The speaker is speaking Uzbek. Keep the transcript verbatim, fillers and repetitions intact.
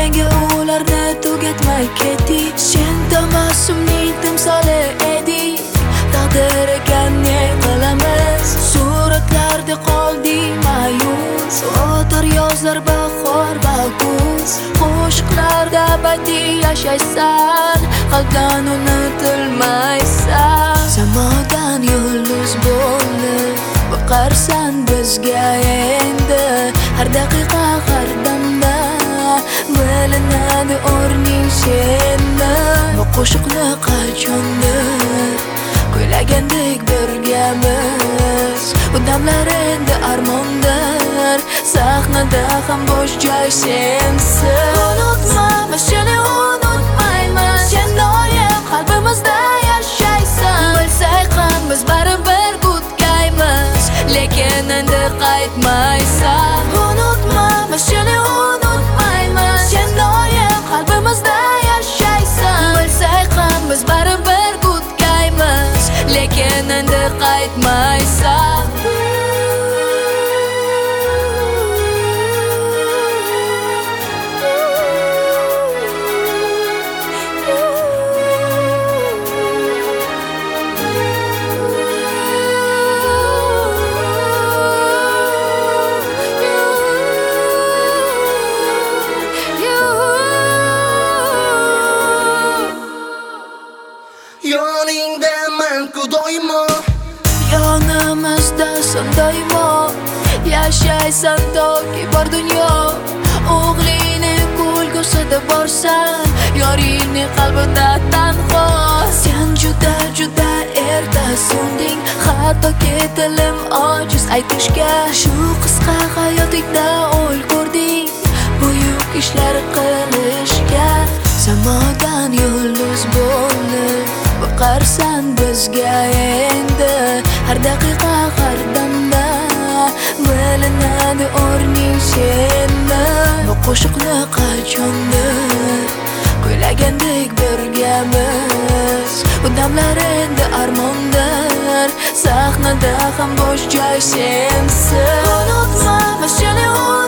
nega ularni tugatmay ketdik? Sen tabassumning timsoli eding, taqdir ekan ne qilamiz? Suratlarda qoldik ma'yus, o'tar yozlar bahor va kuz. Qo'shiqlarda abadiy yashaysan, qalbdan unutilmaysan. Samodan yulduz bo'lib boqarsan bizga endi, har daqiqa har damda bilinadi o'rning senda. Bu qo'shiqni qachondir kuylagandek birgamiz, bu damlar endi armondir, sahnada ham bo'sh joy sensiz. Unutmayman, seni unutmayman, sen doim qalbimizda yashaysan. Bilsak ham biz baribir butkaymiz, lekin endi qaytmaysan. Unutmayman, seni unutmayman, sen doim qalbimizda yashaysan. Bilsak ham biz baribir butkaymiz, lekin endi qaytmaysan. Yoningdaman-ku doimo, yonimizdasan doimo, yashaysan toki bor dunyo. O'g'lingni kulgusida borsan, yoringni qalbida tanho. Sen juda juda erta so'nding, hattoki tilim ojiz aytishga. Shu qisqa hayotingda o'l ko'rding, buyuk ishlar qilishga. Samodan yulduz bo'lib boqarsan bizga endi, har daqiqa har damda bilinadi o'rning senda. Bu qo'shiqni qachondir kuylagandek birgamiz, bu damlar endi armondir, sahnada ham bo'sh joy sensiz. Unutmayman, seni